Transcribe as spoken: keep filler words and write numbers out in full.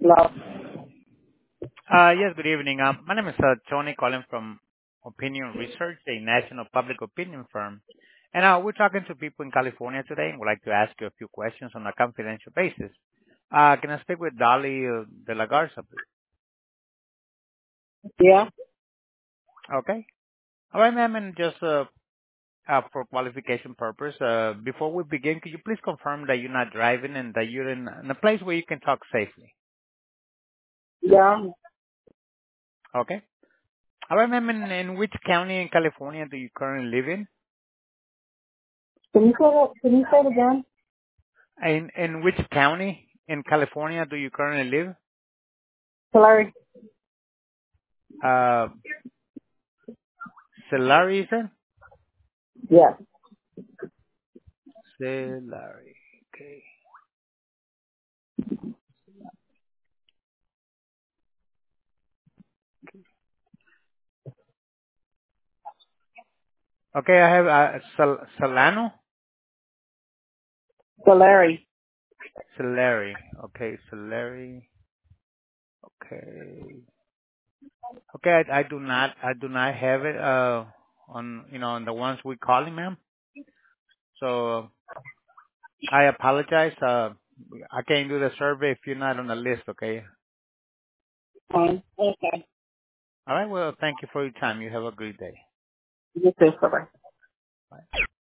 Hello. Uh Yes, good evening. Um, My name is uh Tony calling from Opinion Research, a national public opinion firm. And uh We're talking to people in California today, and would like to ask you a few questions on a confidential basis. Uh Can I speak with Dolly uh, De La Garza, please? Yeah. Okay. All right, ma'am, and just uh uh for qualification purpose, uh before we begin, could you please confirm that you're not driving and that you're in in a place where you can talk safely? Yeah. Okay. All right, ma'am, and in which county in California do you currently live in? Can you say that? Can you say it again? In in which county in California do you currently live? Larry. Uh, Celari, you said? Yeah. Celari. Okay. Okay, I have uh, Sal- Solano? So Larry. Celari. Okay, Celari. Okay. Okay, I, I do not, I do not have it, uh, on, you know, on the ones we calling, ma'am. So, I apologize. Uh, I can't do the survey if you're not on the list, okay? Um, okay. All right, well, thank you for your time. You have a great day. You too. Bye. Bye.